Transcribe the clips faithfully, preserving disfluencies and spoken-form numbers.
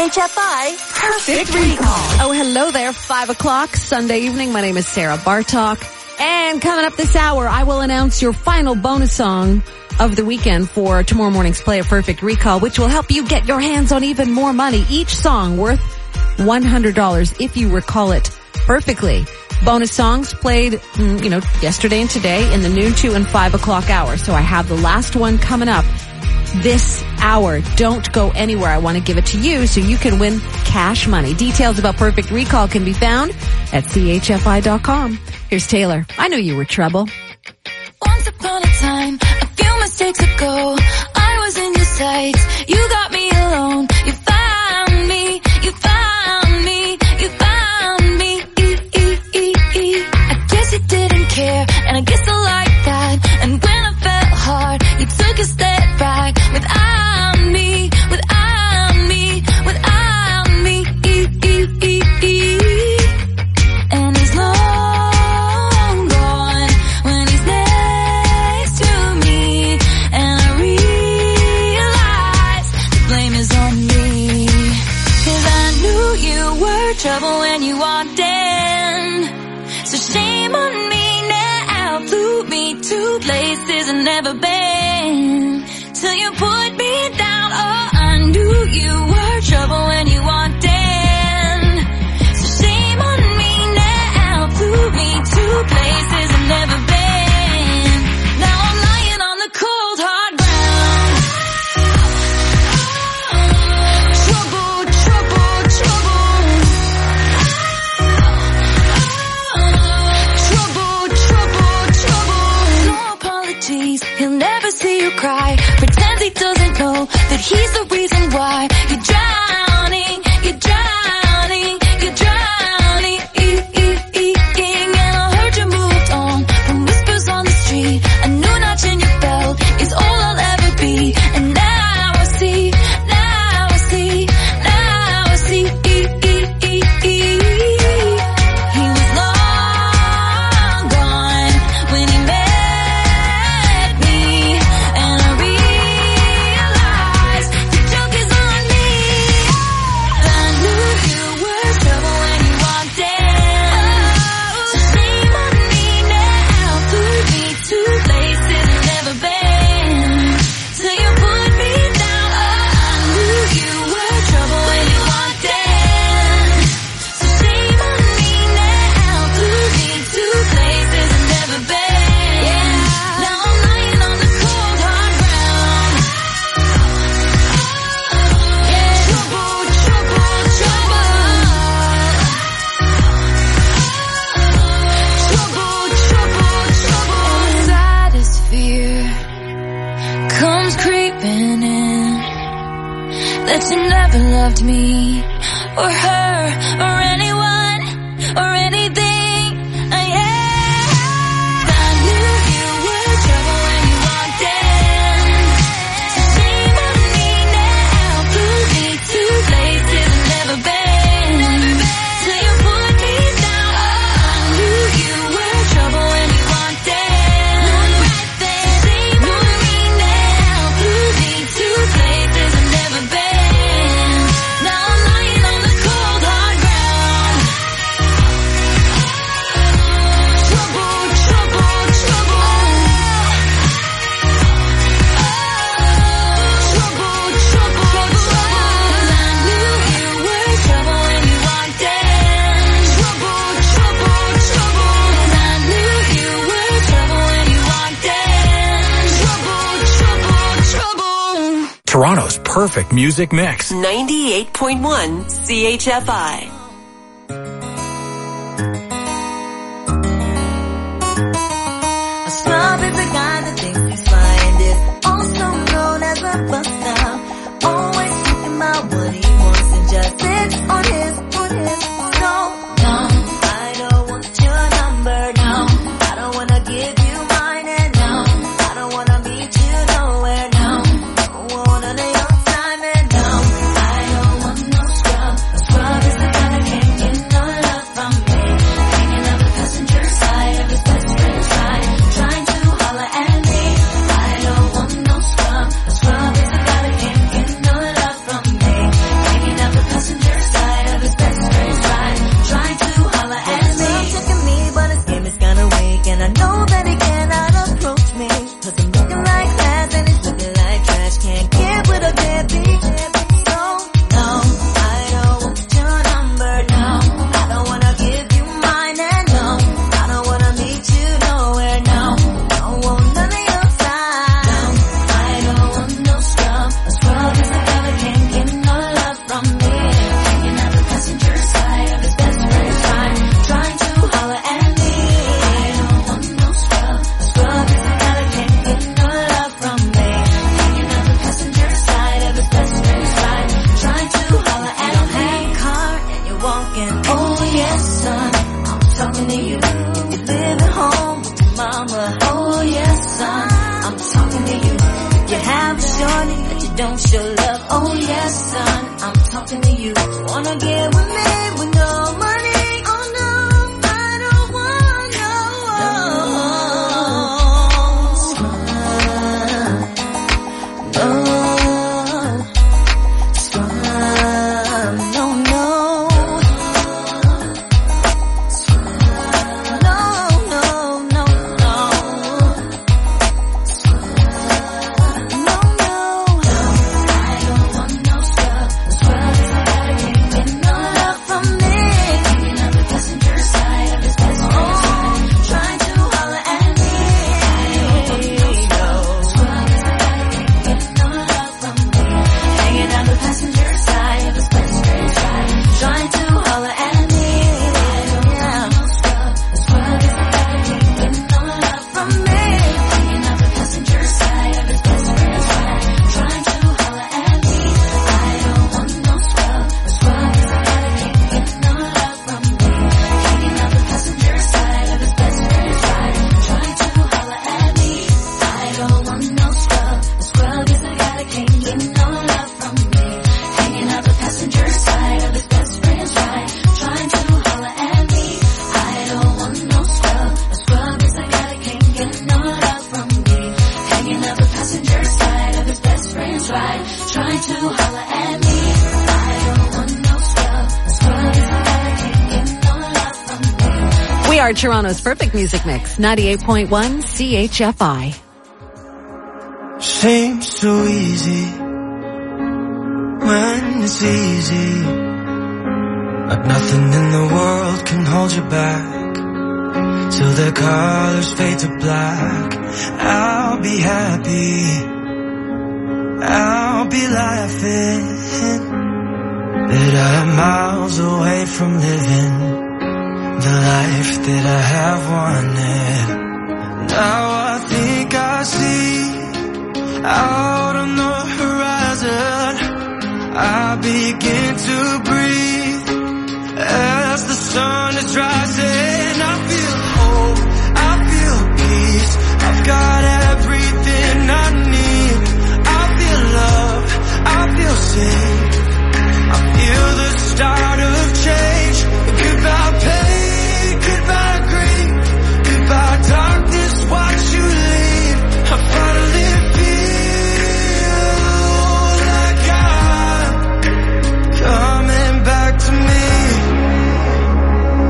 H F I Perfect Recall. Oh, hello there. Five o'clock Sunday evening. My name is Sarah Bartok. And coming up this hour, I will announce your final bonus song of the weekend for tomorrow morning's Play a Perfect Recall, which will help you get your hands on even more money. Each song worth one hundred dollars if you recall it perfectly. Bonus songs played, you know, yesterday and today in the noon, two, and five o'clock hour. So I have the last one coming up this hour. Don't go anywhere. I want to give it to you so you can win cash money. Details about Perfect Recall can be found at C H F I dot com. Here's Taylor. I knew you were trouble. Once upon a time, a few mistakes ago, I was in your sights. You got me alone. You found me. You found me. You found me. I guess you didn't care, and I guess I like that. And when I felt hard, you took a step back. Without me, without me, without me. And he's long gone when he's next to me. And I realize the blame is on me. 'Cause I knew you were trouble when you walked in. So shame on me now. Flew me to places I've never been. Till you put me down. Oh, I knew you were trouble when you walked in. So shame on me now. Flew me to places I've never been. Now I'm lying on the cold hard ground. Trouble, trouble, trouble. Trouble, trouble, trouble. No apologies. He'll never see you cry. Pretends he doesn't know that he's the reason why you're drowning, you're drowning, you're drowning. And I heard you moved on from whispers on the street. A new notch in your belt is all I'll ever be. And now I see, now I see, now I see. He was long gone when he met me. And I realized the joke is on me. I knew you were trouble when you walked in. So shame on me now. Flew me to places I've never been. Till you put me down. I knew you were trouble when you walked in. So shame on me now. Flew me to places I've never been. Now I'm lying on the cold hard ground. Trouble, trouble, trouble. Trouble, trouble, trouble. Saddest fear comes creeping in, that you never loved me or her or anyone or anything. I I knew you were trouble when you walked in. So shame on me now. Flew me to places I've never been. Till you put me down. I knew you were trouble when you walked in. Shame on me now. Flew me to places I've never been. Now I'm lying on the cold hard ground. Trouble, trouble, trouble. Trouble, trouble, trouble. I knew you were trouble when you walked in. Trouble, trouble, trouble. I knew you were trouble when you walked in. Trouble, trouble, trouble. Toronto's perfect music mix. ninety-eight point one C H F I. A scrub is a guy that thinks he's blinded, also known as a buster. Always thinking about what he wants and just sits on his, on his. So, no, I don't want your number, no. I don't wanna give you mine, and no, I don't wanna meet you nowhere, no. I don't want none of your time, and no, I don't want no scrub. A scrub is the kind of and I know that he cannot approach me. Cause I'm looking like glass and he's looking like trash. Can't get with a deadbeat. No, no, I don't want your number, no. I don't wanna give you mine, and no, I don't wanna meet you nowhere, no. Don't want none of your time. No, I don't want no scrub. A scrub is a guy that can't get no love from me. Hanging out the passenger side of his best friend's ride, trying to holler at me. I don't want no scrub. A scrub is a guy that can't get no love from me. Hanging out the passenger side of his best friend's ride, trying to holler at me. You don't have a car and you're walking. Oh yes, son, I'm talking to you. You live at home with your mama. Oh yes, son, I'm talking to you. You have a shorty that you don't show love. Oh yes, son, I'm talking to you. Wanna get with me with no money? Oh no, I don't want no. No, no, no, no. We are Toronto's perfect music mix, ninety-eight point one C H F I. Seems so easy when it's easy, but nothing in the world can hold you back till the colors fade to black. I'll be happy, I'll be laughing that I'm miles away from living the life that I have wanted. Now I think I see out on the horizon, I begin to breathe as the sun is rising. I feel hope, I feel peace, I've got everything I need. I feel love, I feel safe, I feel the start of change. Goodbye pain, goodbye grief, goodbye darkness, watch you leave. I finally feel like I'm coming back to me.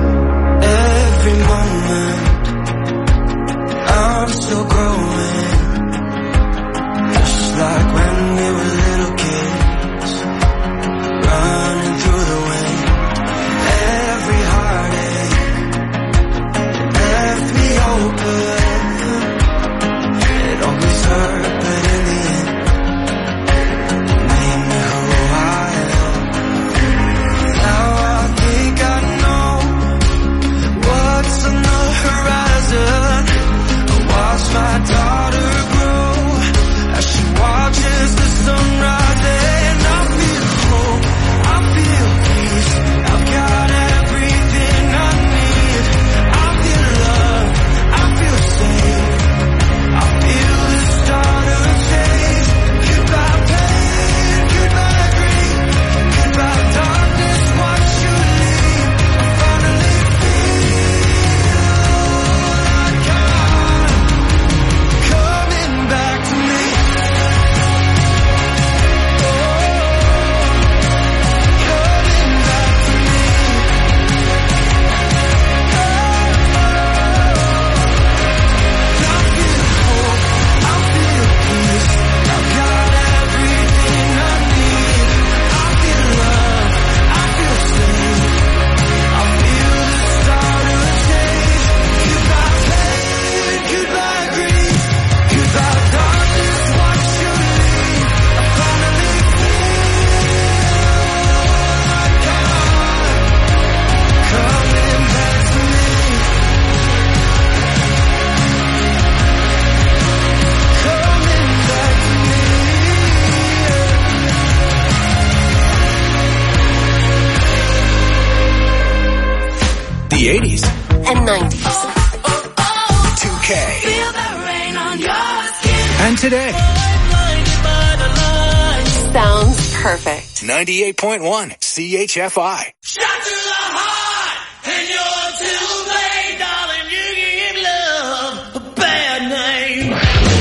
and nineties. two K. And today. Sounds perfect. ninety-eight point one C H F I. Shot to the heart, and you're too late, darling. You give love a bad name.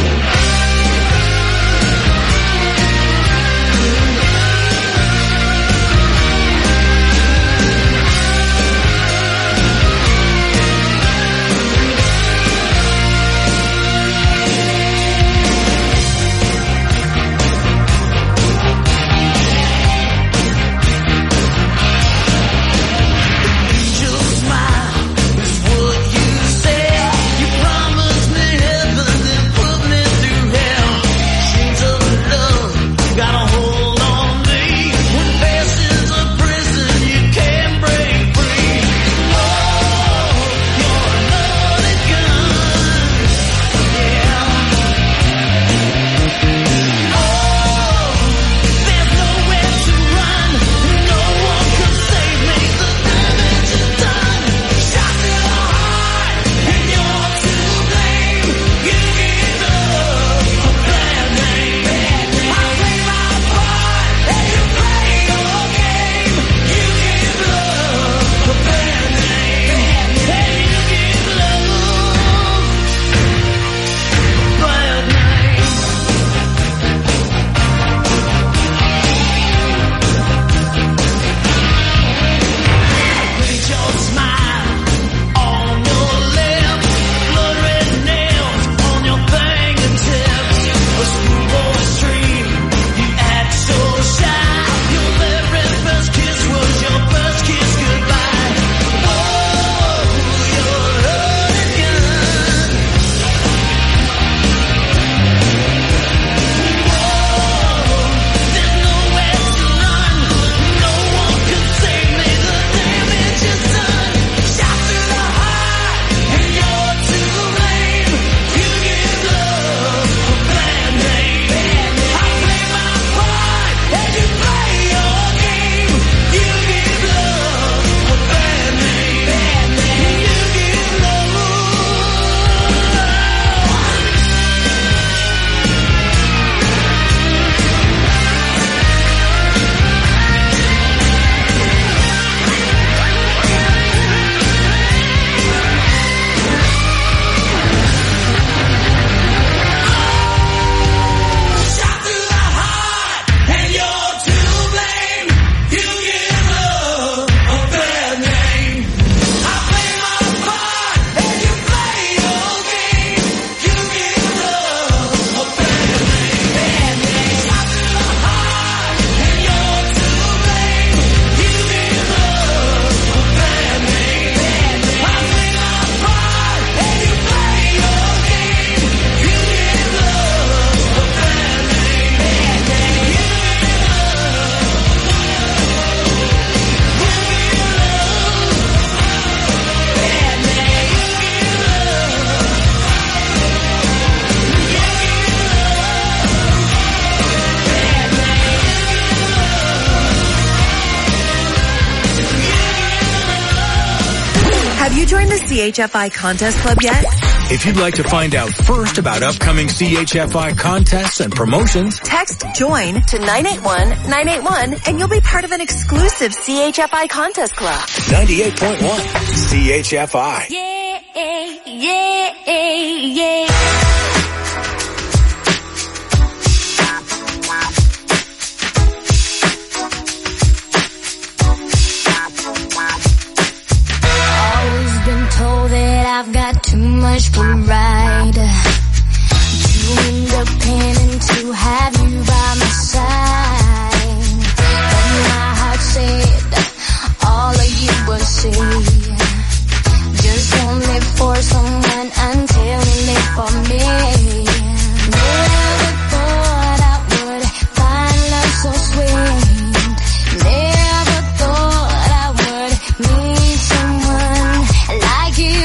C H F I Contest Club yet? If you'd like to find out first about upcoming C H F I contests and promotions, text JOIN to nine eight one nine eight one and you'll be part of an exclusive C H F I Contest Club. ninety-eight point one C H F I. Yeah, yeah, yeah. I've got too much pride, too independent to have you by my side. But my heart said all of you will see. Just don't live for someone until you live for me. Never thought I would find love so sweet. Never thought I would meet someone like you.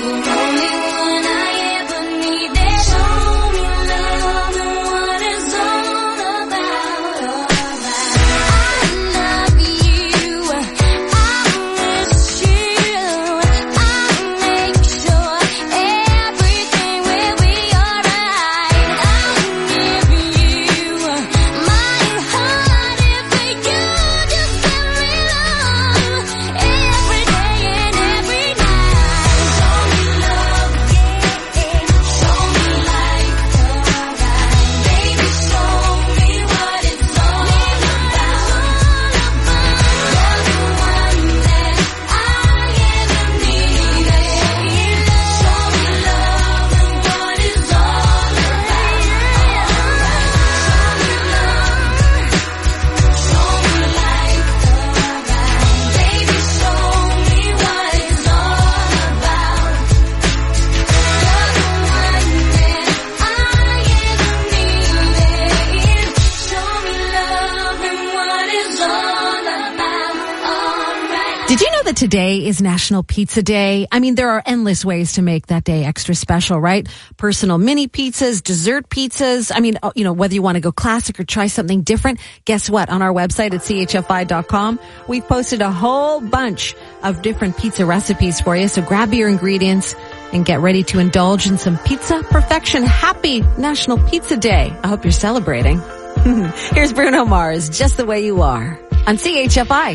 Today is National Pizza Day. I mean, there are endless ways to make that day extra special, right? Personal mini pizzas, dessert pizzas. I mean, you know, whether you want to go classic or try something different, guess what? On our website at C H F I dot com, we've posted a whole bunch of different pizza recipes for you. So grab your ingredients and get ready to indulge in some pizza perfection. Happy National Pizza Day. I hope you're celebrating. Here's Bruno Mars, Just the Way You Are, on C H F I.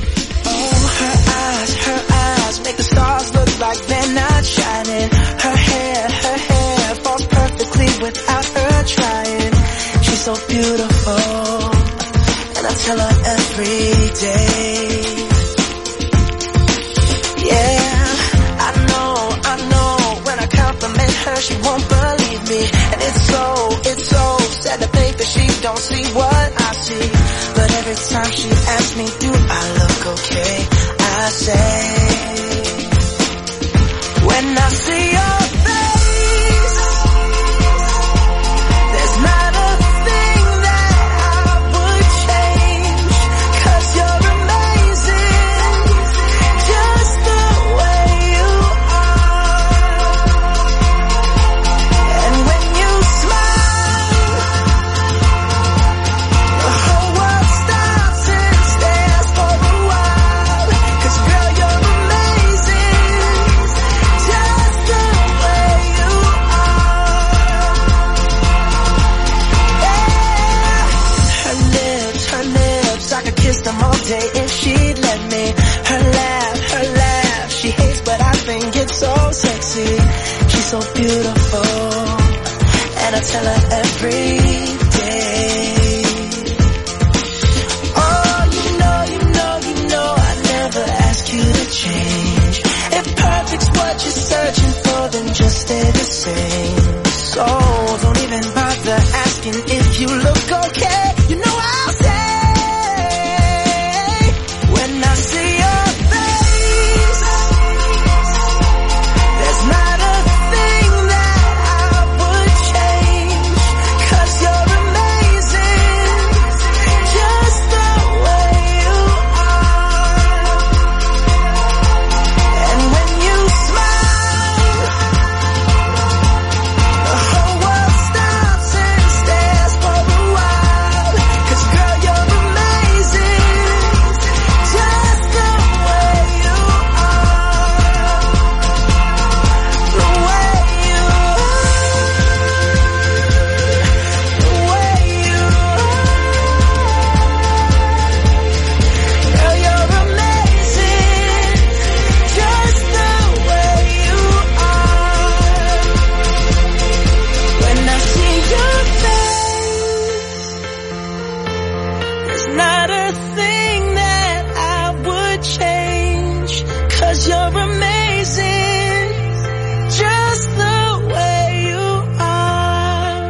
Her eyes make the stars look like they're not shining. Her hair, her hair falls perfectly without her trying. She's so beautiful, and I tell her every day. Yeah, I know, I know, when I compliment her she won't believe me. And it's so, it's so sad to think that she don't see what I see. But every time she asks me, do I look okay? I say, when I see your face, there's not a thing that I would change, 'cause you're amazing, just the way you are. And when you smile, the whole world stops and stares for a while. 'Cause girl, you're amazing, just the way you are. Yeah. Her lips, her lips, I could kiss them all day if she'd let me. Her laugh, her laugh, she hates but I think it's so sexy. She's so beautiful, and I tell her every day. Oh, you know, you know, you know, I never ask you to change. If perfect's what you're searching for, then just stay the same. So don't even bother asking if you look okay. You know I'll say, when I see your face, there's not a thing that I would change, 'cause you're amazing, just the way you are. And when you smile, the whole world stops and stares for a while. 'Cause girl, you're amazing, just the way you are. The way you are. The way you are. Girl, you're amazing, just the way you are. When I see your face, there's not a thing that I would change, 'cause you're amazing, just the way you are.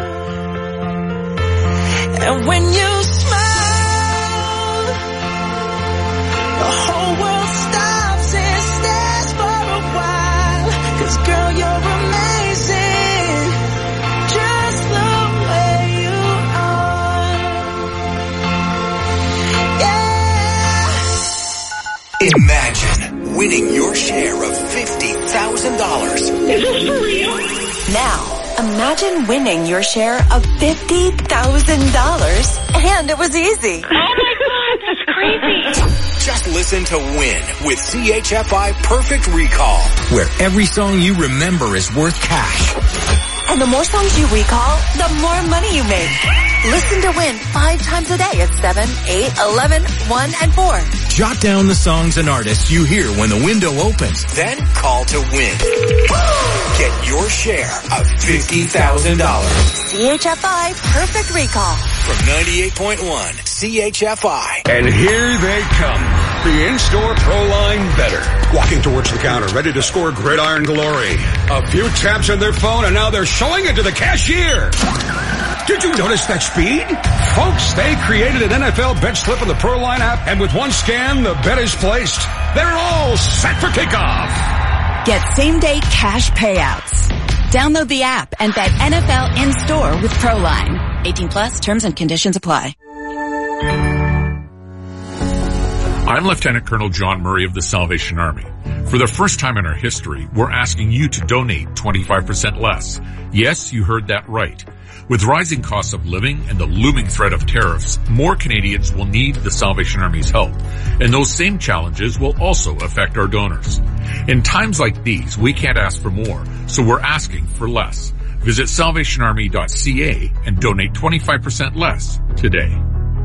And when you smile, the whole world stops and stares for a while. 'Cause girl, you're amazing, just the way you are. Yeah. Imagine winning your share of fifty thousand dollars. Is this for real? Now, imagine winning your share of fifty thousand dollars, and it was easy. Oh my God, that's crazy. Just listen to Win with C H F I Perfect Recall, where every song you remember is worth cash. And the more songs you recall, the more money you make. Listen to Win five times a day at seven, eight, eleven, one, and four. Jot down the songs and artists you hear when the window opens. Then call to Win. Get your share of fifty thousand dollars. C H F I Perfect Recall. From ninety-eight point one C H F I. And here they come. The in-store Proline Better. Walking towards the counter, ready to score gridiron glory. A few taps on their phone and now they're showing it to the cashier. Did you notice that speed? Folks, they created an N F L bet slip on the Proline app, and with one scan, the bet is placed. They're all set for kickoff. Get same-day cash payouts. Download the app and bet N F L in-store with Proline. eighteen plus, terms and conditions apply. I'm Lieutenant Colonel John Murray of the Salvation Army. For the first time in our history, we're asking you to donate twenty-five percent less. Yes, you heard that right. With rising costs of living and the looming threat of tariffs, more Canadians will need the Salvation Army's help. And those same challenges will also affect our donors. In times like these, we can't ask for more, so we're asking for less. Visit salvation army dot c a and donate twenty-five percent less today.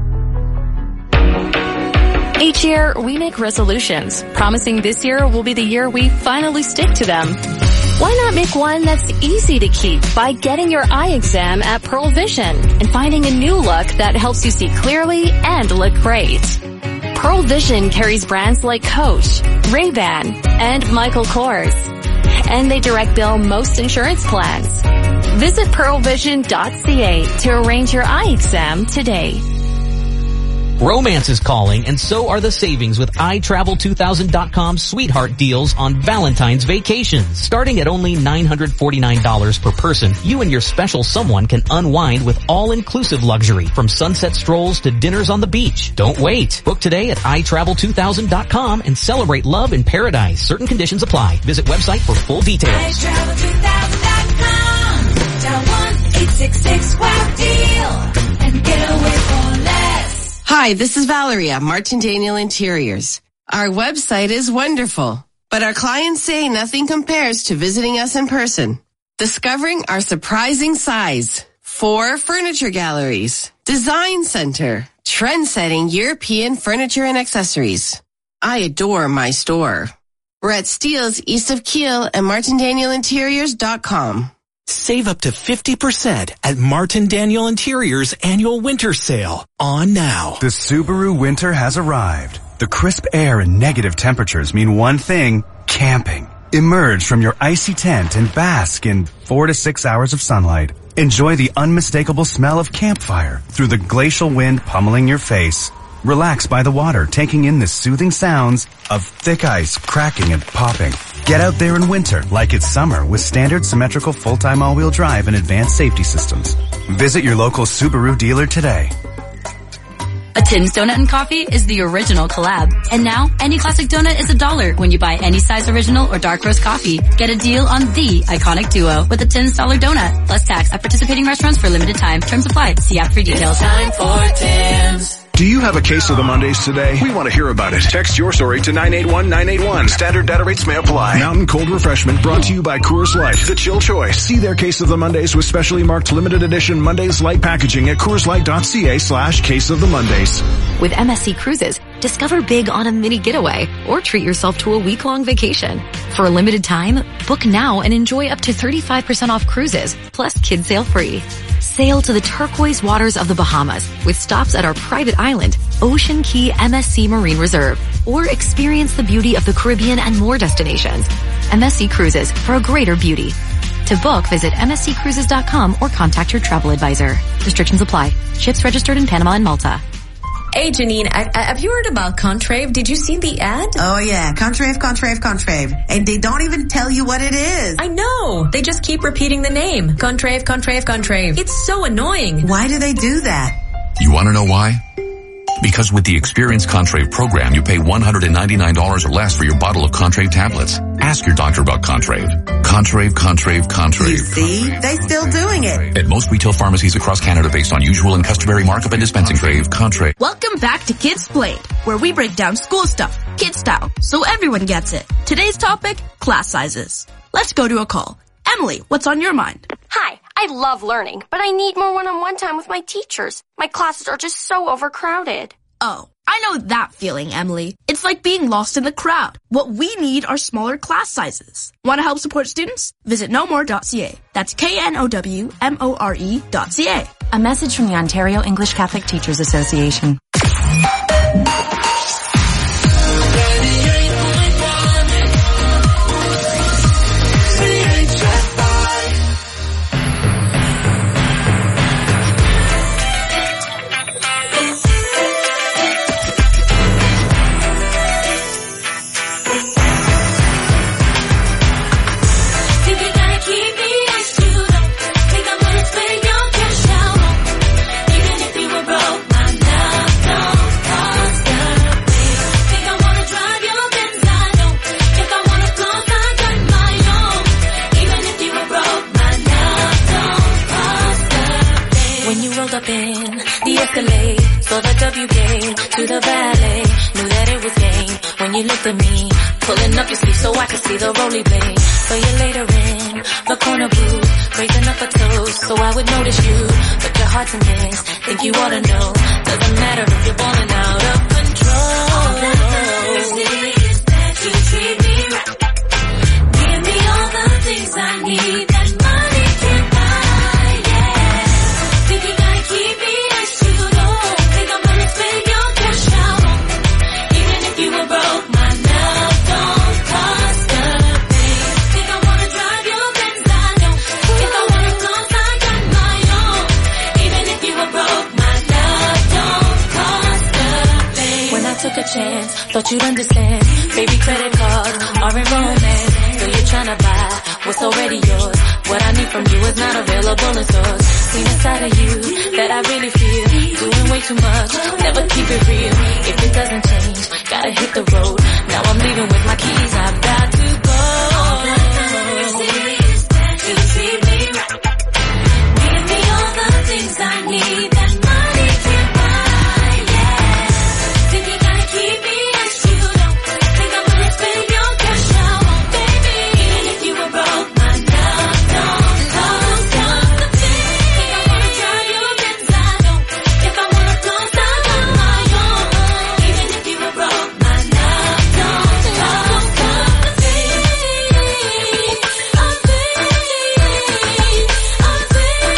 Each year, we make resolutions, promising this year will be the year we finally stick to them. Why not make one that's easy to keep by getting your eye exam at Pearl Vision and finding a new look that helps you see clearly and look great? Pearl Vision carries brands like Coach, Ray-Ban, and Michael Kors. And they direct bill most insurance plans. Visit pearl vision dot c a to arrange your eye exam today. Romance is calling, and so are the savings with i travel two thousand dot com's sweetheart deals on Valentine's vacations. Starting at only nine hundred forty-nine dollars per person, you and your special someone can unwind with all-inclusive luxury, from sunset strolls to dinners on the beach. Don't wait. Book today at i travel two thousand dot com and celebrate love in paradise. Certain conditions apply. Visit website for full details. i travel two thousand dot com. Dial one eight six six wow deal and get away for less. Hi, this is Valeria, Martin Daniel Interiors. Our website is wonderful, but our clients say nothing compares to visiting us in person. Discovering our surprising size, four furniture galleries, design center, trend-setting European furniture and accessories. I adore my store. We're at Steeles east of Kiel and martin daniel interiors dot com. Save up to fifty percent at Martin Daniel Interiors annual winter sale. On now. The Subaru winter has arrived. The crisp air and negative temperatures mean one thing: camping. Emerge from your icy tent and bask in four to six hours of sunlight. Enjoy the unmistakable smell of campfire through the glacial wind pummeling your face. Relax by the water, taking in the soothing sounds of thick ice cracking and popping. Get out there in winter like it's summer with standard symmetrical full-time all-wheel drive and advanced safety systems. Visit your local Subaru dealer today. A Tim's Donut and Coffee is the original collab. And now, any classic donut is a dollar when you buy any size original or dark roast coffee. Get a deal on the iconic duo with a Tim's Dollar Donut. Plus tax at participating restaurants for limited time. Terms apply. See app for details. Time for Tim's. Do you have a case of the Mondays today? We want to hear about it. Text your story to nine eight one nine eight one. Standard data rates may apply. Mountain Cold Refreshment brought to you by Coors Light. The chill choice. See their case of the Mondays with specially marked limited edition Mondays Light packaging at coorslight.ca slash case of the Mondays. With M S C Cruises, discover big on a mini getaway or treat yourself to a week-long vacation. For a limited time, book now and enjoy up to thirty-five percent off cruises, plus kids sail free. Sail to the turquoise waters of the Bahamas with stops at our private island, Ocean Key M S C Marine Reserve, or experience the beauty of the Caribbean and more destinations. M S C Cruises, for a greater beauty. To book, visit m s c cruises dot com or contact your travel advisor. Restrictions apply. Ships registered in Panama and Malta. Hey, Janine, I, I, have you heard about Contrave? Did you see the ad? Oh, yeah. Contrave, Contrave, Contrave. And they don't even tell you what it is. I know. They just keep repeating the name. Contrave, Contrave, Contrave. It's so annoying. Why do they do that? You want to know why? Because with the Experience Contrave program, you pay one hundred ninety-nine dollars or less for your bottle of Contrave tablets. Ask your doctor about Contrave. Contrave, Contrave, Contrave. You see? They still doing it. At most retail pharmacies across Canada based on usual and customary markup and dispensing Crave, Contrave. Welcome back to Kids Played, where we break down school stuff, kid style, so everyone gets it. Today's topic, class sizes. Let's go to a call. Emily, what's on your mind? Hi, I love learning, but I need more one-on-one time with my teachers. My classes are just so overcrowded. Oh, I know that feeling, Emily. It's like being lost in the crowd. What we need are smaller class sizes. Want to help support students? Visit no more dot c a. That's K N O W M O R E dot C A. A message from the Ontario English Catholic Teachers Association. Up in the Escalade, saw the W game to the valet, knew that it was game when you looked at me, pulling up your sleeve so I could see the rolly blade. So you later in the corner booth, raising up a toast so I would notice you, but your heart's a miss, think you ought to know, doesn't matter if you're balling out of control. All that matters is that you treat me right, give me all the things I need that money can buy. Keep me as you don't think I'm gonna spend your cash out. Even if you were broke, my love don't cost a thing. Think I wanna drive your Benz, I know. If I wanna clothes, I got my own. Even if you were broke, my love don't cost a thing. When I took a chance, thought you'd understand. Baby, credit cards are in romance. So you're trying to buy what's already yours. What I need from you is not available in stores. Seen inside of you that I really feel. Doing way too much, never keep it real. If it doesn't change, gotta hit the road. Now I'm leaving with my keys, I've got to go. All that matters is that you treat me right. Give me all the things I need that money can't buy, yeah. Think you gotta keep me as you don't think I'm gonna spend your cash out, baby. Even if you were broke, my love don't cost a thing. Think I wanna drive your Benz, I know. If I wanna clothes, I got my own. Even if you were broke, my love don't cost a thing. A thing, a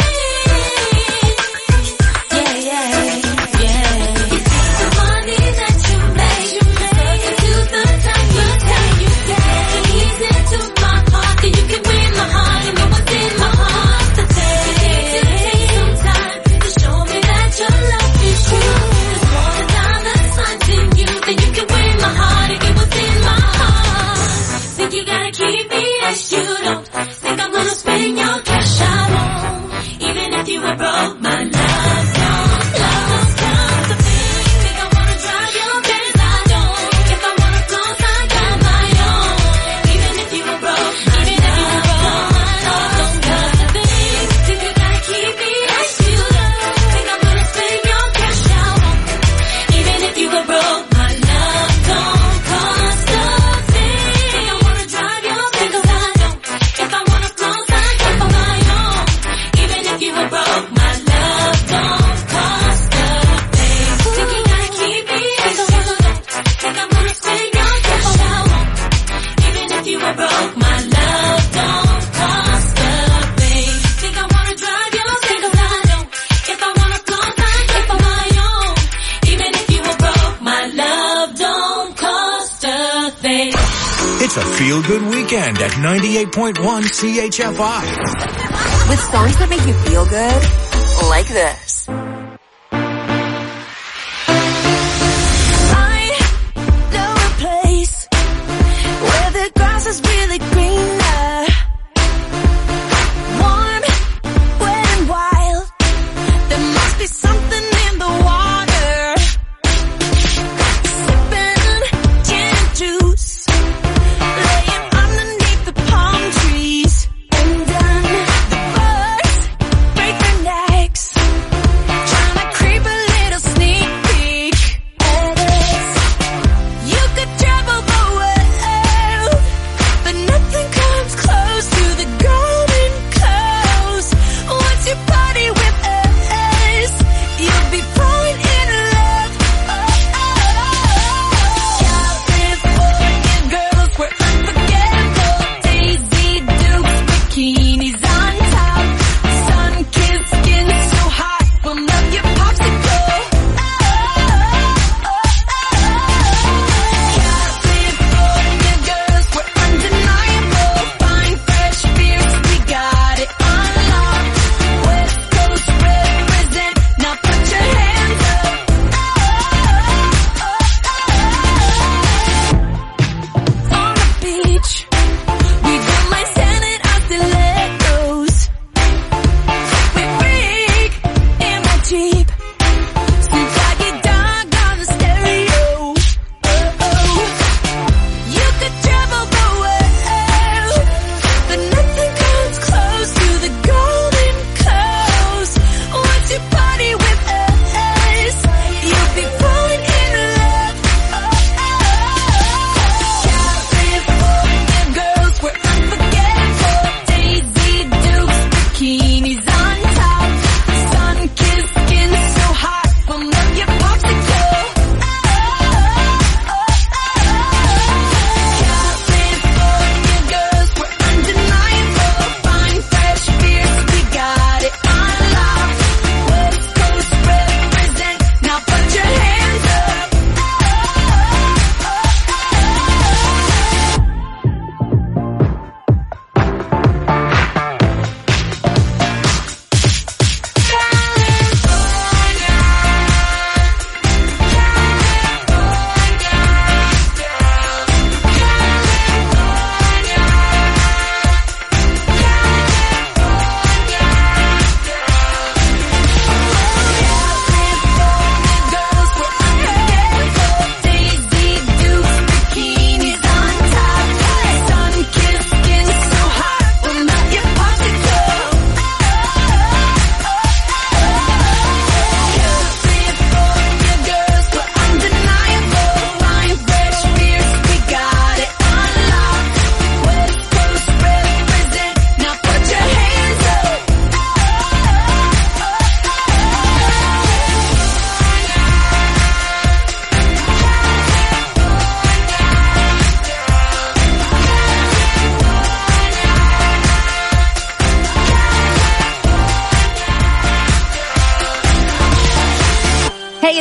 thing. Yeah, yeah, yeah. The money that you make, you make it to the time you take, you take it easy to my heart, that you can win my heart and know what's in my heart. To take it, take some time to show me that your love is true. There's more than dollar signs in you, that you can win my heart and get what's in my heart. Think you gotta keep me as you don't think I'm gonna spend your cash out on. Even if you were broke, my love don't love comes a thing. Think I wanna drive your Benz, I don't. If I wanna clothes, I got my own. Even if you were broke, even if you were broke, my love don't cost a thing. Think you gotta keep me as you don't think I'm gonna spend your cash out on. Even if you were broke, my love don't cost a thing. Think I wanna drive your Benz, I don't. If I wanna clothes, I got my own. Even if you were broke, my love don't cost a thing. Think you gotta keep me as you don't think I'm gonna spend your cash out on. Even if you were broke, my love don't cost a thing. Think I wanna drive your Benz, I don't. If I wanna clothes, I got my own. Even if you were broke, my love don't cost a thing. It's a feel-good weekend at ninety-eight point one C H F I. With songs that make you feel good, like this. I know a place where the grass is really greener, warm, wet and wild. There must be something in the water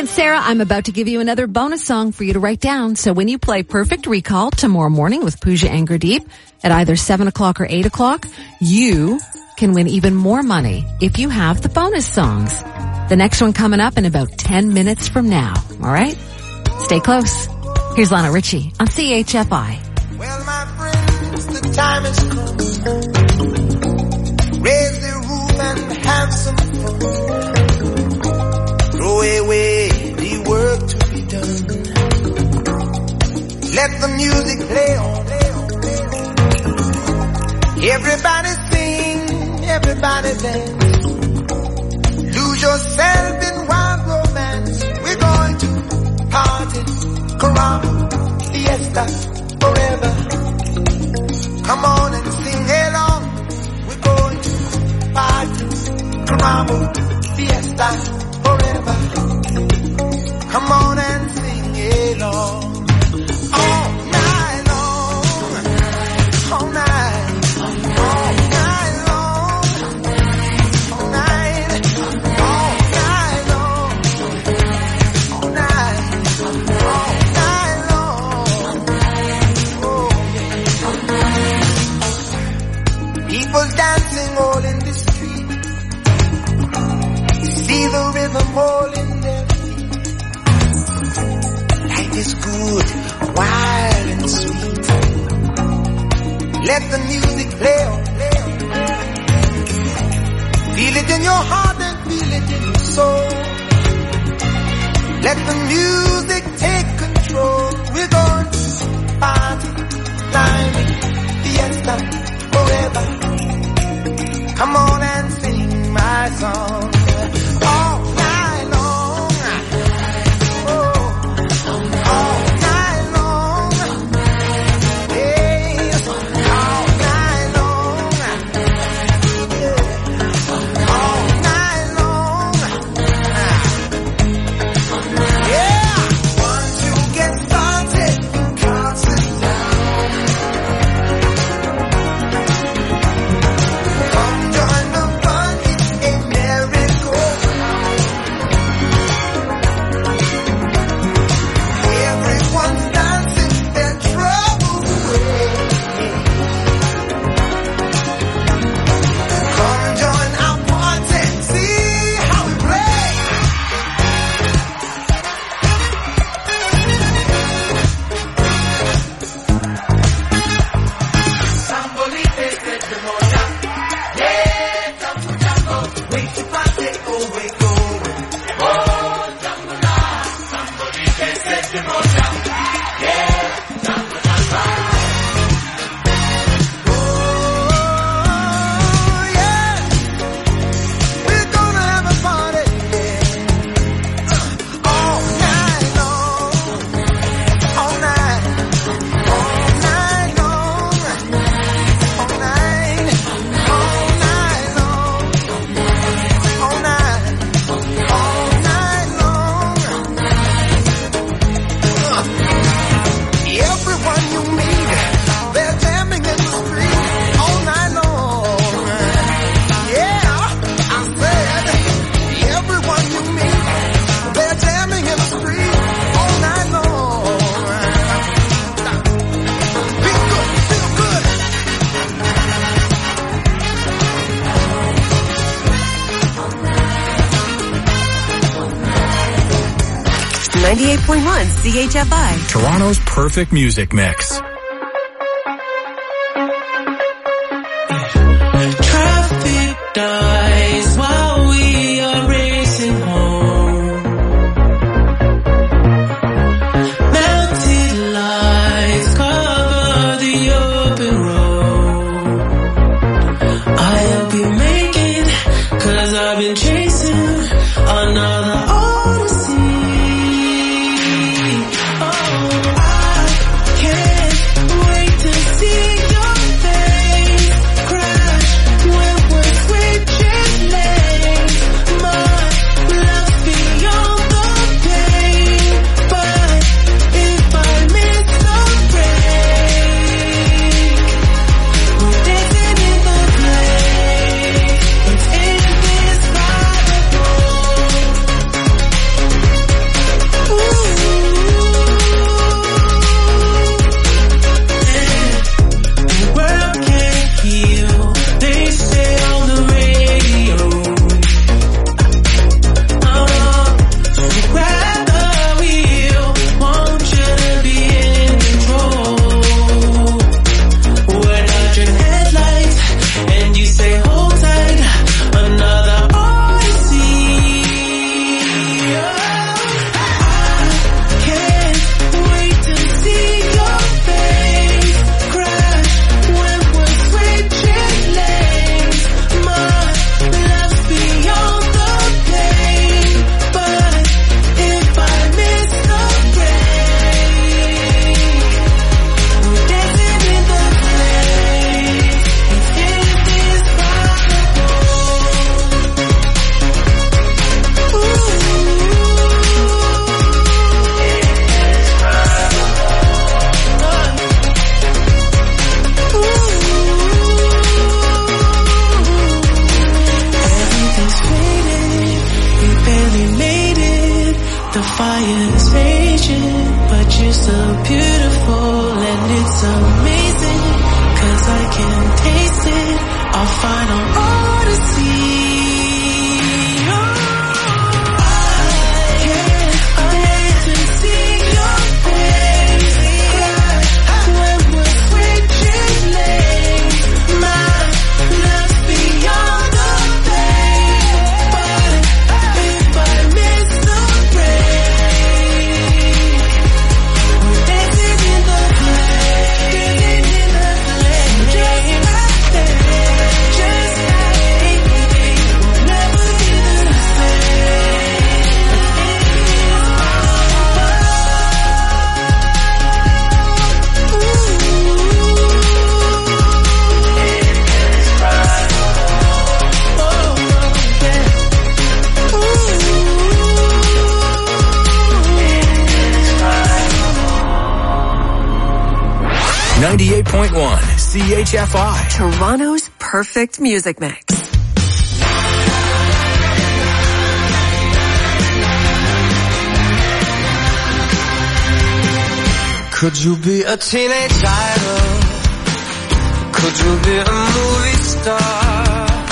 it's Sarah. I'm about to give you another bonus song for you to write down. So when you play Perfect Recall tomorrow morning with Pooja and Gurdeep at either seven o'clock or eight o'clock, you can win even more money if you have the bonus songs. The next one coming up in about ten minutes from now. All right? Stay close. Here's Lana Ritchie on C H F I. Well, my friends, the time has come. Raise the roof and have some fun. Throw away the work to be done. Let the music play on. Everybody sing, everybody dance. Lose yourself in wild romance. We're going to party, caramba, fiesta, forever. Come on and sing along. We're going to party, caramba, fiesta, forever. Come on and sing along. All night long, all night, all night long, all night, all night long, all night, all night long. Oh, yeah. People dancing all in the street. See the rhythm all in their feet. Life is good, wild and sweet. Let the music play on. Feel it in your heart and feel it in your soul. Let the music take control. We're going to party, climbing, fiesta, forever. Come on and sing my song. All night long. Oh, all night long. Hey, all night long. Yeah, all night long. Yeah, once you get started, can't sit down. Come join the fun, it's a merry-go-round. Everyone's dancing their troubles away. Come join our party, see how we play. Sambolite set the moja. Yeah, jambo jambo, wait to party, oh wait, go. Oh, jambo la, sambolite set the moja. Yeah, jambo jambo. Oh, yeah, we're gonna have a party, yeah. All night long, all night, all night long, all night, all night long, all night, all night long. Everyone you meet, they're jamming in the street all night long. Yeah, I said, everyone you meet, they're jamming in the street all night long. Feel good, feel good. ninety-eight point one C H F I. Toronto's perfect music mix. Traffic dies while we are racing home. Melted lights cover the open road. I'll be making, cause I've been chasing another odyssey. Oh, I can't point one C H F I. Toronto's perfect music mix. Could you be a teenage idol? Could you be a movie star?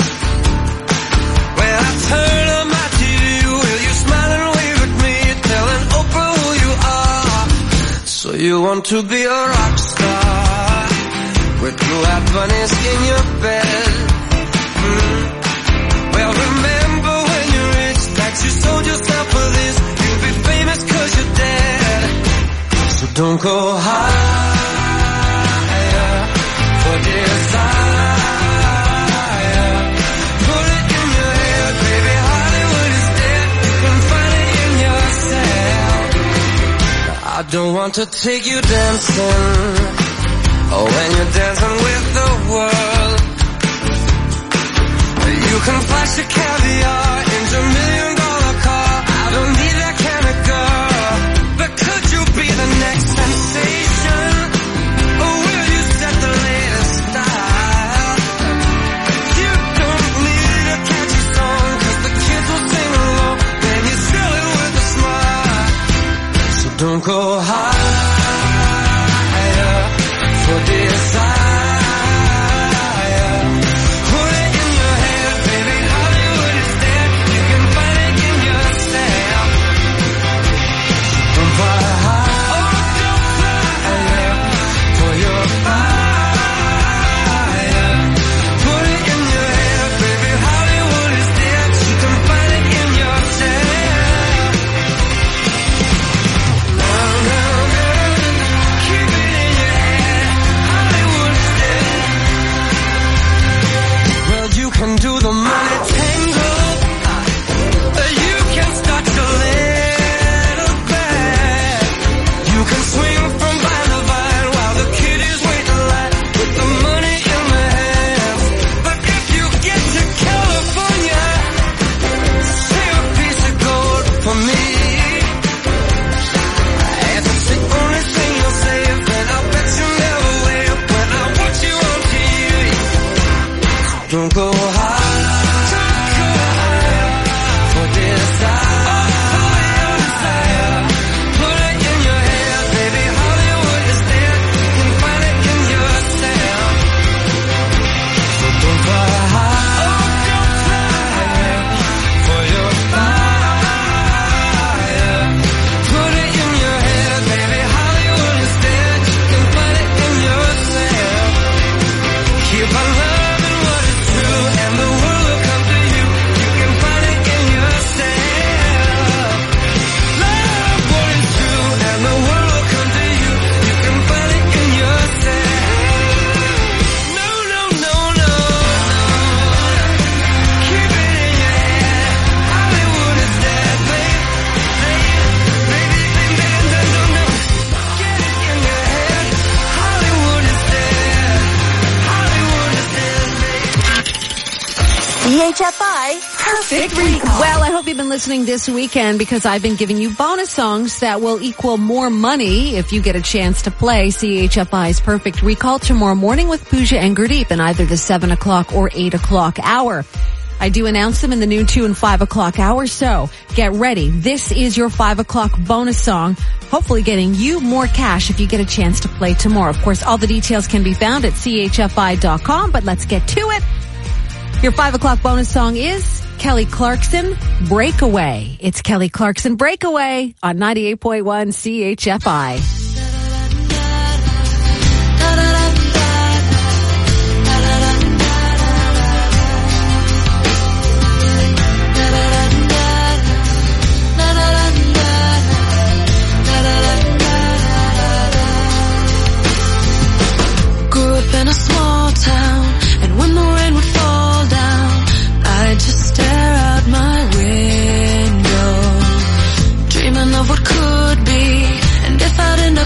When I turn on my T V, will you smile and wave at me, telling Oprah who you are? So you want to be a rock star with blue-eyed bunnies in your bed? Mm. Well, remember when you reached that you sold yourself for this, you'll be famous cause you're dead. So don't go higher for desire. Put it in your head, baby, Hollywood is dead. You can find it in yourself. I don't want to take you dancing, oh, when you're dancing with the world. You can flash your caviar in your million dollar car. I don't need that kind of girl. But could you be the next sensation? Or will you set the latest style? You don't need a catchy song, cause the kids will sing along. Then you fill it with a smile. So don't go higher for desire. Put it in your head, baby, Hollywood is dead. You can find it in yourself. Don't fly high, oh, don't fly higher for your fire. Put it in your head, baby, Hollywood is dead. You can find it in yourself. No, no, no, keep it in your head, Hollywood is dead. Well, you can do the money tango, you can start your little band. You can swing from vine to vine while the kiddies wait in line with the money in their hands. But if you get to California, save a piece of gold for me. If it's the only thing you'll save, then I bet you never wave when I watch you on T V. Don't go higher, don't go higher for desire. Put it in your head, baby, Hollywood is dead. You can find it in yourself. So don't fly high, oh, don't fly higher for your fire. Put it in your head, baby, Hollywood is dead. You can find it in yourself. Keep on loving what is true, and the world will come to you. You can find it in yourself. Love what is true, and the world will come to you. You can find it in yourself. No, no, no, no, no. Keep it in your head. Hollywood is dead, babe. Baby, baby, baby, no, no, no. Get it in your head. Hollywood is dead. Hollywood is dead, babe. C H F I Perfect Recall. Well, I hope you've been listening this weekend because I've been giving you bonus songs that will equal more money if you get a chance to play C H F I's Perfect Recall tomorrow morning with Pooja and Gurdeep in either the seven o'clock or eight o'clock hour. I do announce them in the noon, two, and five o'clock hours, so get ready. This is your five o'clock bonus song, hopefully getting you more cash if you get a chance to play tomorrow. Of course, all the details can be found at C H F I dot com, but let's get to it. Your five o'clock bonus song is Kelly Clarkson, Breakaway. It's Kelly Clarkson, Breakaway on ninety-eight point one C H F I. Grew up in a small town, and when the rain would fall down, I'd just stare out my window, dreaming of what could be, and if I didn't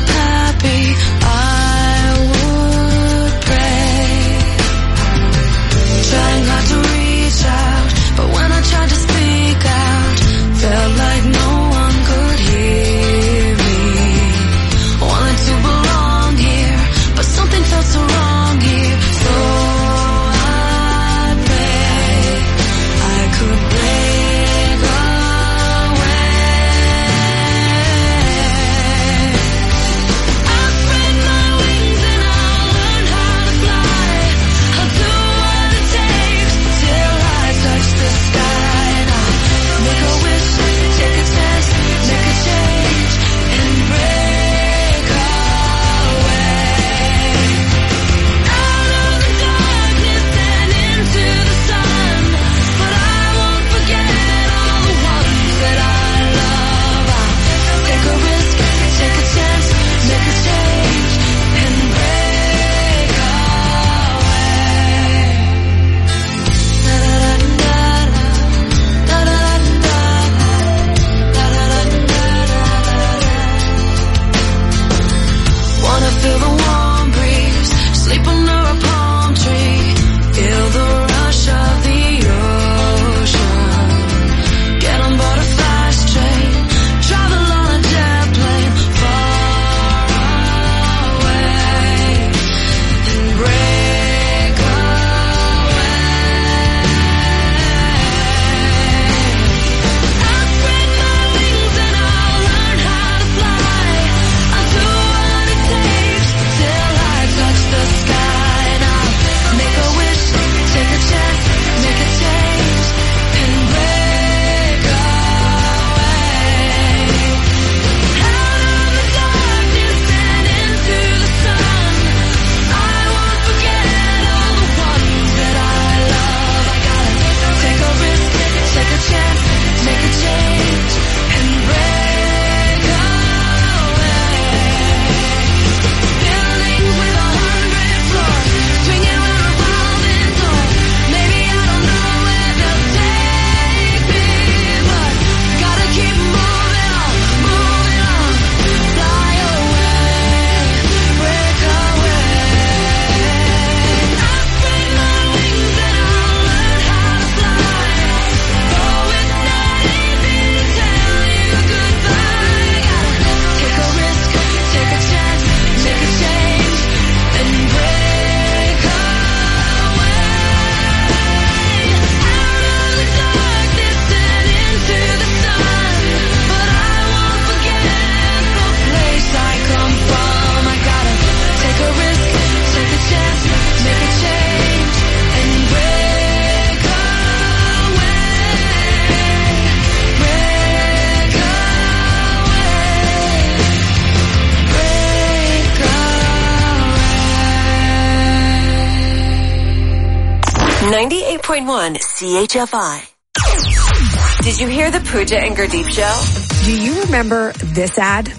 ninety-eight point one C H F I. Did you hear the Pooja and Gurdeep show? Do you remember this ad?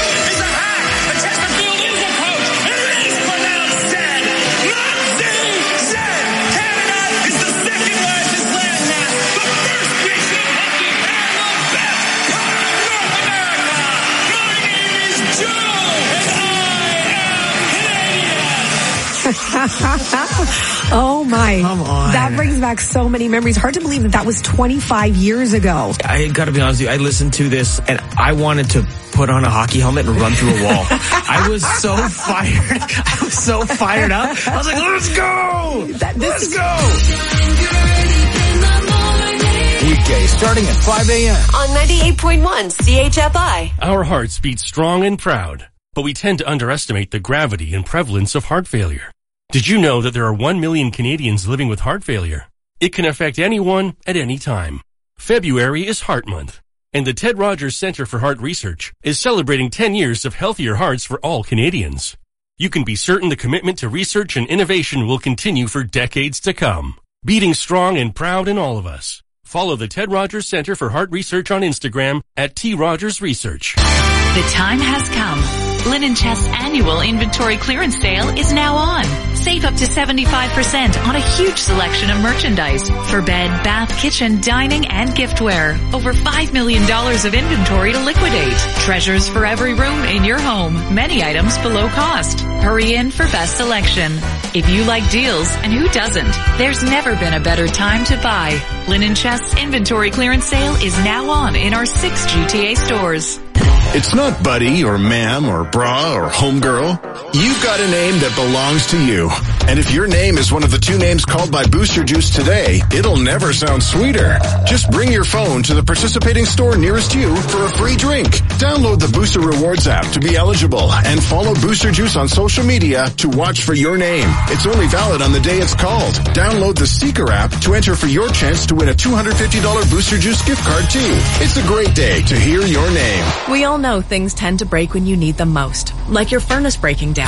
Oh my. Come on. That brings back so many memories. Hard to believe that that was twenty-five years ago. I gotta be honest with you, I listened to this and I wanted to put on a hockey helmet and run through a wall. I was so fired. I was so fired up. I was like, let's go! That, let's is- go! Weekday starting at five a.m. on ninety-eight point one C H F I. Our hearts beat strong and proud, but we tend to underestimate the gravity and prevalence of heart failure. Did you know that there are one million Canadians living with heart failure? It can affect anyone at any time. February is Heart Month, and the Ted Rogers Centre for Heart Research is celebrating ten years of healthier hearts for all Canadians. You can be certain the commitment to research and innovation will continue for decades to come. Beating strong and proud in all of us. Follow the Ted Rogers Centre for Heart Research on Instagram at T Rogers Research. The time has come. Linen Chest's annual inventory clearance sale is now on. Save up to seventy-five percent on a huge selection of merchandise for bed, bath, kitchen, dining, and giftware. Over five million dollars of inventory to liquidate. Treasures for every room in your home. Many items below cost. Hurry in for best selection. If you like deals, and who doesn't, there's never been a better time to buy. Linen Chest's inventory clearance sale is now on in our six G T A stores. It's not buddy or ma'am or bra or homegirl. You've got a name that belongs to you. And if your name is one of the two names called by Booster Juice today, it'll never sound sweeter. Just bring your phone to the participating store nearest you for a free drink. Download the Booster Rewards app to be eligible and follow Booster Juice on social media to watch for your name. It's only valid on the day it's called. Download the Seeker app to enter for your chance to win a two hundred fifty dollars Booster Juice gift card too. It's a great day to hear your name. We all know things tend to break when you need them most, like your furnace breaking down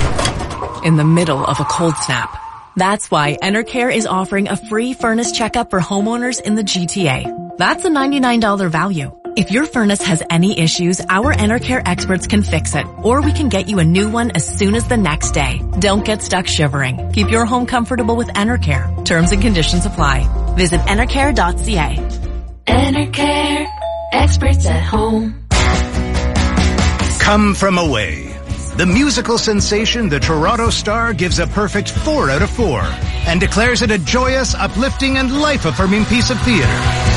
in the middle of a cold snap. That's why Enercare is offering a free furnace checkup for homeowners in the G T A. That's a ninety-nine dollars value. If your furnace has any issues, our Enercare experts can fix it, or we can get you a new one as soon as the next day. Don't get stuck shivering. Keep your home comfortable with Enercare. Terms and conditions apply. Visit enercare dot c a. Enercare, experts at home. Come From Away. The musical sensation The Toronto Star gives a perfect four out of four and declares it a joyous, uplifting, and life-affirming piece of theater.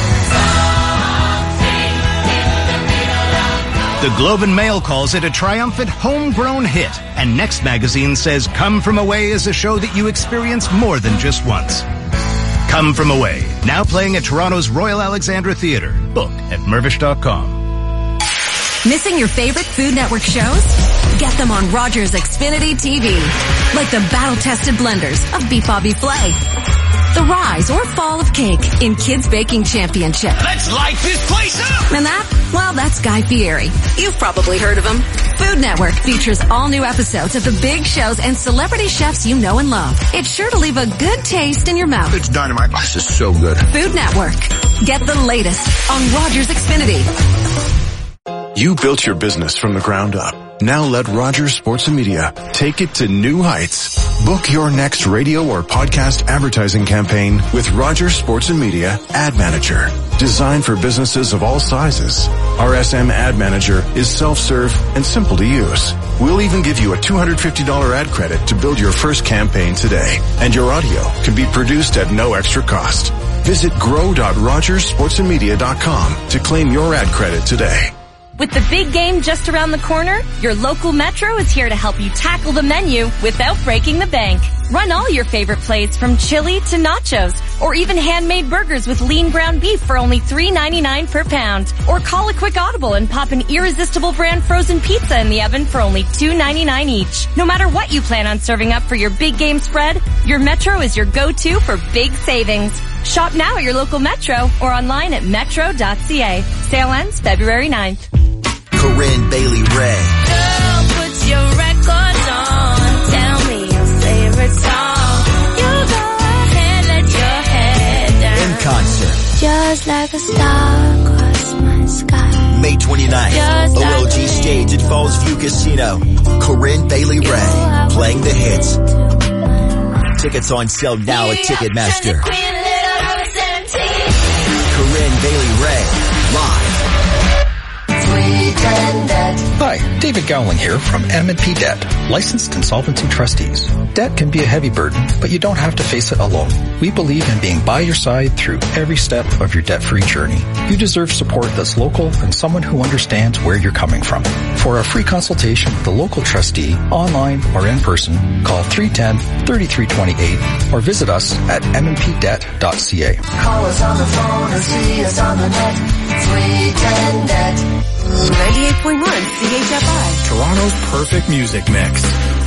The Globe and Mail calls it a triumphant homegrown hit, and Next Magazine says Come From Away is a show that you experience more than just once. Come From Away, now playing at Toronto's Royal Alexandra Theatre. Book at mervish dot com. Missing your favorite Food Network shows? Get them on Rogers Xfinity T V. Like the battle-tested blenders of Beef Bobby Flay, the rise or fall of cake in Kids Baking Championship. Let's light this place up! And that, well, that's Guy Fieri. You've probably heard of him. Food Network features all new episodes of the big shows and celebrity chefs you know and love. It's sure to leave a good taste in your mouth. It's dynamite. This is so good. Food Network. Get the latest on Rogers Xfinity. You built your business from the ground up. Now let Rogers Sports and Media take it to new heights. Book your next radio or podcast advertising campaign with Rogers Sports and Media Ad Manager. Designed for businesses of all sizes. R S M Ad Manager is self-serve and simple to use. We'll even give you a two hundred fifty dollars ad credit to build your first campaign today. And your audio can be produced at no extra cost. Visit grow dot rogers sports and media dot com to claim your ad credit today. With the big game just around the corner, your local Metro is here to help you tackle the menu without breaking the bank. Run all your favorite plays from chili to nachos, or even handmade burgers with lean ground beef for only three ninety-nine per pound. Or call a quick audible and pop an Irresistible brand frozen pizza in the oven for only two ninety-nine each. No matter what you plan on serving up for your big game spread, your Metro is your go-to for big savings. Shop now at your local Metro or online at metro dot c a. Sale ends February ninth. Corinne Bailey Ray. Girl, put your record on. Tell me your favorite song. You go ahead, let Just like a star across my sky. May twenty-ninth, O L G stage at Falls View Casino. Corinne Bailey Rae playing the hits. Tickets on sale now at Ticketmaster. Corinne Bailey Rae live. Hi, David Gowling here from M and P Debt, licensed insolvency trustees. Debt can be a heavy burden, but you don't have to face it alone. We believe in being by your side through every step of your debt-free journey. You deserve support that's local and someone who understands where you're coming from. For a free consultation with a local trustee, online or in person, call three one zero, three three two eight or visit us at m n p debt dot c a. Call us on the phone or see us on the net. three ten net. ninety-eight point one C H F I. Toronto's perfect music mix.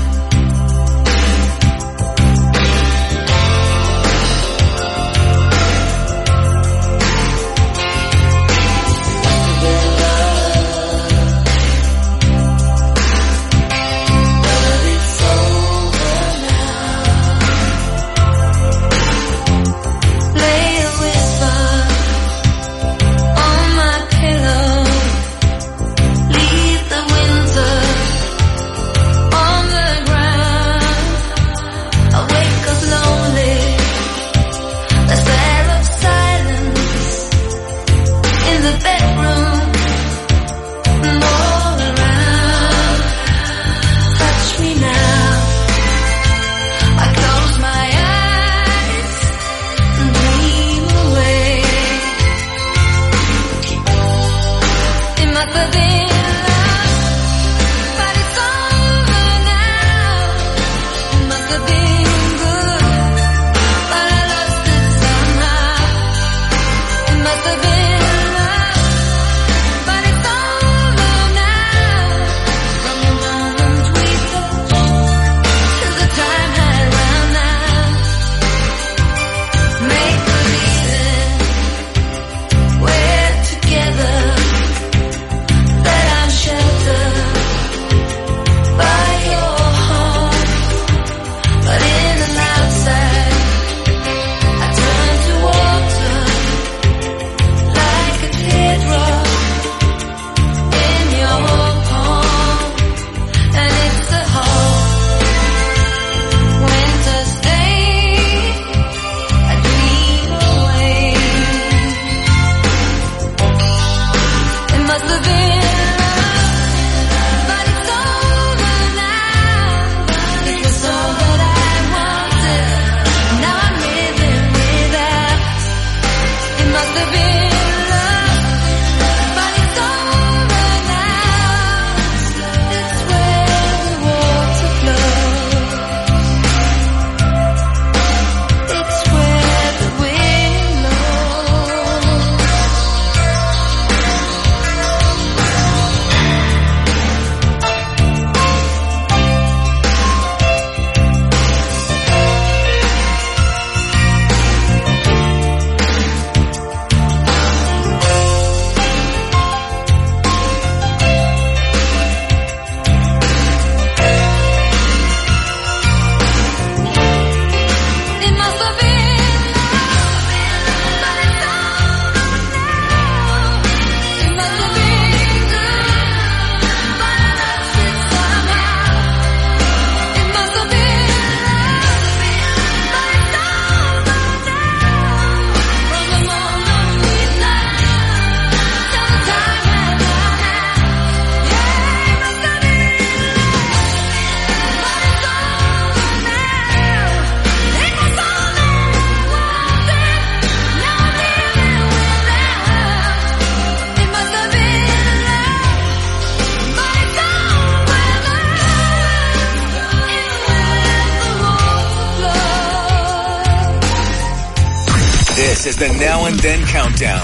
This is the Now and Then Countdown.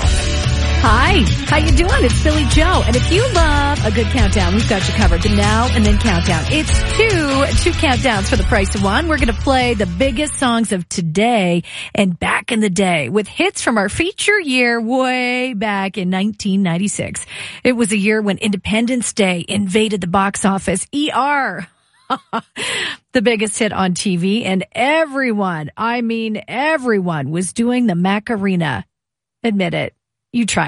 Hi, how you doing? It's Billy Joe. And if you love a good countdown, we've got you covered. The Now and Then Countdown. It's two, two countdowns for the price of one. We're going to play the biggest songs of today and back in the day with hits from our feature year way back in nineteen ninety-six. It was a year when Independence Day invaded the box office. E R the biggest hit on T V, and everyone, I mean everyone, was doing the Macarena. Admit it. You try.